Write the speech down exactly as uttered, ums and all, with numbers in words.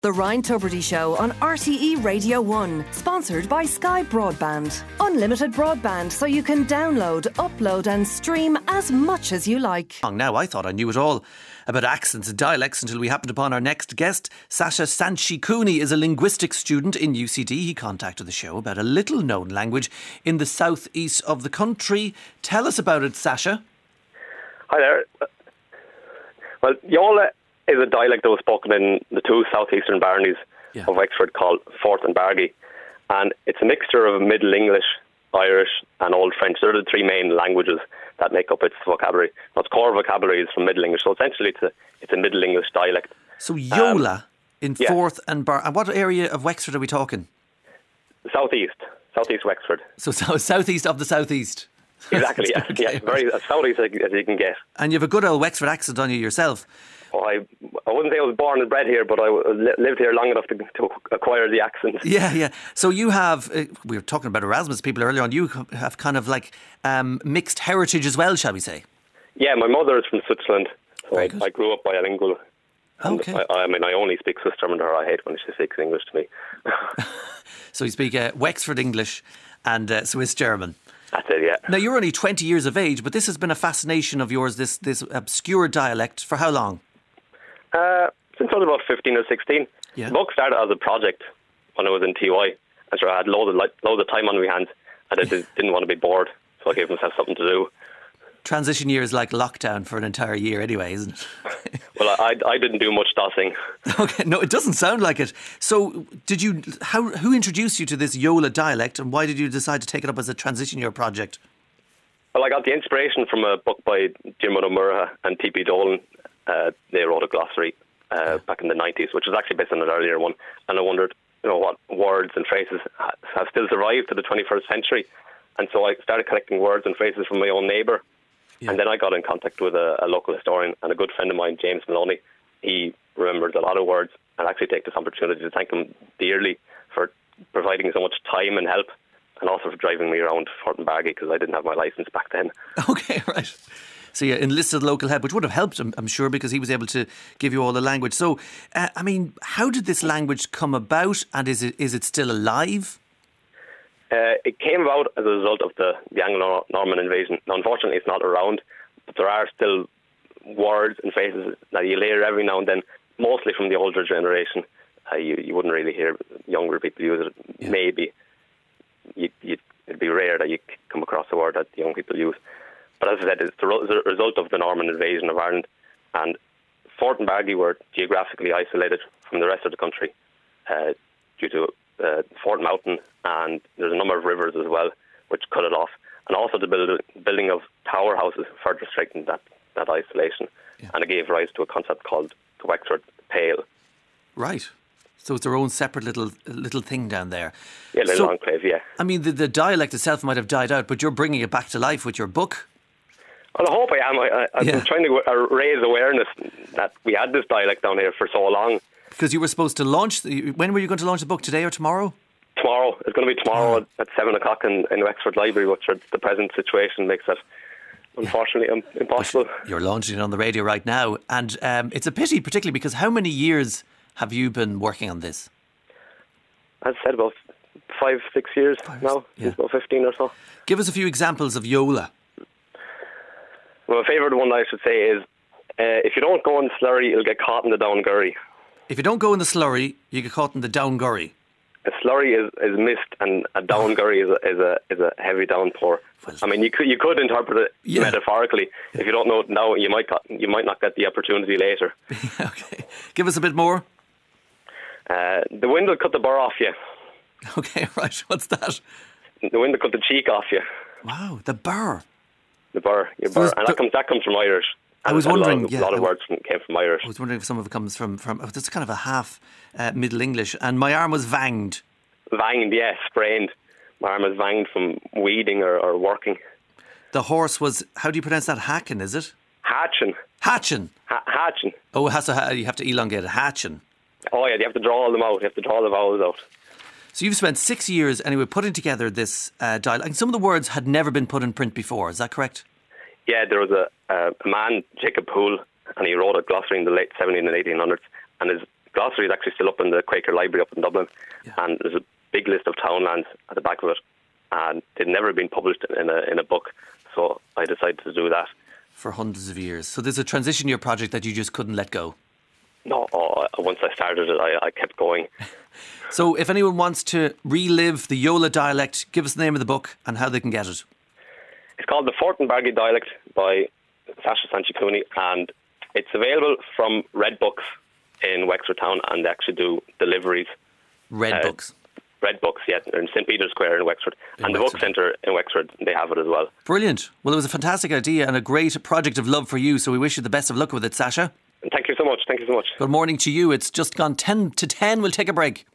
The Ryan Tubridy Show on R T E Radio one, sponsored by Sky Broadband. Unlimited broadband so you can download, upload and stream as much as you like. Now, I thought I knew it all about accents and dialects until we happened upon our next guest. Sasha Sanchikouni is a linguistics student in U C D. He contacted the show about a little known language in the southeast of the country. Tell us about it, Sasha. Hi there. Well, Yola is a dialect that was spoken in the two southeastern baronies yeah. of Wexford called Forth and Bargy, and it's a mixture of Middle English, Irish and Old French. They're the three main languages that make up its vocabulary. Now, its core vocabulary is from Middle English, so essentially it's a, it's a Middle English dialect. So Yola um, in yeah. Forth and Bargy. And what area of Wexford are we talking? Southeast. Southeast Wexford. So, so southeast of the southeast. Exactly, yes. Okay. Yeah, very as southeast as you can get. And you have a good old Wexford accent on you yourself. Oh, I, I wouldn't say I was born and bred here, but I li- lived here long enough to, to acquire the accent. Yeah, yeah. So you have, uh, we were talking about Erasmus people earlier on, you have kind of like um, mixed heritage as well, shall we say? Yeah, my mother is from Switzerland, so I, good. I grew up bilingual. Okay. I, I mean, I only speak Swiss German to her. I hate when she speaks English to me. So you speak uh, Wexford English and uh, Swiss German. That's it, yeah. Now, you're only twenty years of age, but this has been a fascination of yours, this this obscure dialect, for how long? Uh, since I was about fifteen or sixteen. Yeah. The book started as a project when I was in T Y. And so I had loads of, like, loads of time on my hands, and I did, didn't want to be bored, so I gave myself something to do. Transition year is like lockdown for an entire year anyway, isn't it? Well, I, I didn't do much dossing. Okay, no, it doesn't sound like it. So, did you? How? Who introduced you to this Yola dialect, and why did you decide to take it up as a transition year project? Well, I got the inspiration from a book by Diarmuid O'Murra and T P Dolan. Uh, they wrote a glossary uh, yeah. back in the nineties, which was actually based on an earlier one. And I wondered, you know, what words and phrases have still survived to the twenty-first century. And so I started collecting words and phrases from my own neighbour. Yeah. And then I got in contact with a, a local historian and a good friend of mine, James Maloney. He remembers a lot of words, and actually take this opportunity to thank him dearly for providing so much time and help, and also for driving me around Forth and Bargy, because I didn't have my licence back then. Okay, right. So you enlisted local help, which would have helped him, I'm sure, because he was able to give you all the language. So, uh, I mean, how did this language come about, and is it is it still alive? Uh, it came about as a result of the, the Anglo-Norman invasion. Now, unfortunately, it's not around, but there are still words and phrases that you hear every now and then, mostly from the older generation. Uh, you, you wouldn't really hear younger people use it. Yeah. Maybe. You, you, it'd be rare that you come across a word that the young people use. But as I said, it's the result of the Norman invasion of Ireland. And Forth and Bargy were geographically isolated from the rest of the country uh, due to uh, Fort Mountain, and there's a number of rivers as well, which cut it off. And also the build, building of tower houses further strengthened that, that isolation. Yeah. And it gave rise to a concept called the Wexford Pale. Right. So it's their own separate little little thing down there. Yeah, little so, enclave, yeah. I mean, the, the dialect itself might have died out, but you're bringing it back to life with your book. Well, I hope I am. I, I, I've yeah. been trying to raise awareness that we had this dialect down here for so long. Because you were supposed to launch... The, when were you going to launch the book, today or tomorrow? Tomorrow. It's going to be tomorrow oh. at seven o'clock in, in Wexford Library, which the present situation makes it, unfortunately, yeah. impossible. But you're launching it on the radio right now. And um, it's a pity, particularly because how many years have you been working on this? As I said, about five, six years five, now. Yeah. About fifteen or so. Give us a few examples of Yola. Well, my favourite one I should say is, uh, if you don't go in the slurry, you'll get caught in the Downgurry. If you don't go in the slurry, you get caught in the Downgurry. A slurry is, is mist, and a Downgurry is a, is a is a heavy downpour. Well, I mean, you could you could interpret it yeah. metaphorically. Yeah. If you don't know it now, you might got, you might not get the opportunity later. Okay, give us a bit more. Uh, the wind will cut the burr off you. Okay, right. What's that? The wind will cut the cheek off you. Wow, the burr. The burr, your burr, and that comes that comes from Irish. I was wondering, a lot of, yeah, a lot of I, words from, came from Irish. I was wondering if some of it comes from from. Oh, that's kind of a half uh, Middle English. And my arm was vanged. Vanged, yes, sprained. My arm was vanged from weeding or, or working. The horse was. How do you pronounce that? Hacken, is it? Hatchin. Hatchin. Ha- hatchin. Oh, it has to. You have to elongate it. Hatchin. Oh yeah, you have to draw them out. You have to draw the vowels out. So you've spent six years anyway putting together this uh, dialogue. And some of the words had never been put in print before. Is that correct? Yeah, there was a, uh, a man, Jacob Poole, and he wrote a glossary in the late seventeen and eighteen hundreds, and his glossary is actually still up in the Quaker Library up in Dublin, yeah. and there's a big list of townlands at the back of it, and they'd never been published in a in a book, so I decided to do that. For hundreds of years. So there's a transition year project that you just couldn't let go. No, oh, once I started it, I, I kept going. So if anyone wants to relive the Yola dialect, give us the name of the book and how they can get it. It's called The Fortinbargy Dialect by Sasha Sanchikuni, and it's available from Red Books in Wexford Town, and they actually do deliveries. Red uh, Books? Red Books, yeah, in Saint Peter's Square in Wexford. In and Wexford. The Book Centre in Wexford, they have it as well. Brilliant. Well, it was a fantastic idea and a great project of love for you, so we wish you the best of luck with it, Sasha. Thank you so much. Thank you so much. Good morning to you. It's just gone ten to ten. We'll take a break.